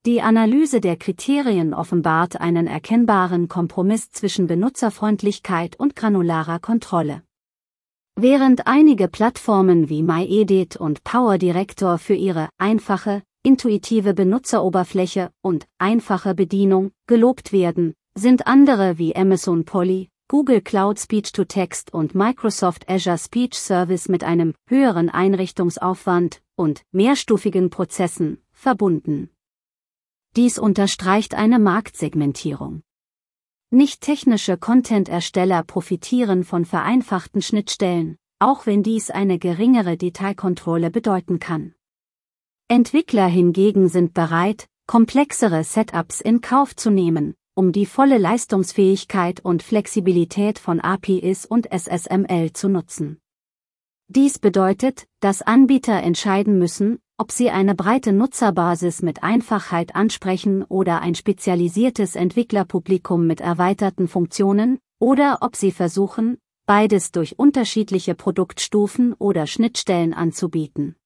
Die Analyse der Kriterien offenbart einen erkennbaren Kompromiss zwischen Benutzerfreundlichkeit und granularer Kontrolle. Während einige Plattformen wie MyEdit und PowerDirector für ihre einfache, intuitive Benutzeroberfläche und einfache Bedienung gelobt werden, sind andere wie Amazon Polly, Google Cloud Speech-to-Text und Microsoft Azure Speech Service mit einem höheren Einrichtungsaufwand und mehrstufigen Prozessen verbunden. Dies unterstreicht eine Marktsegmentierung. Nicht-technische Content-Ersteller profitieren von vereinfachten Schnittstellen, auch wenn dies eine geringere Detailkontrolle bedeuten kann. Entwickler hingegen sind bereit, komplexere Setups in Kauf zu nehmen, um die volle Leistungsfähigkeit und Flexibilität von APIs und SSML zu nutzen. Dies bedeutet, dass Anbieter entscheiden müssen, ob sie eine breite Nutzerbasis mit Einfachheit ansprechen oder ein spezialisiertes Entwicklerpublikum mit erweiterten Funktionen, oder ob sie versuchen, beides durch unterschiedliche Produktstufen oder Schnittstellen anzubieten.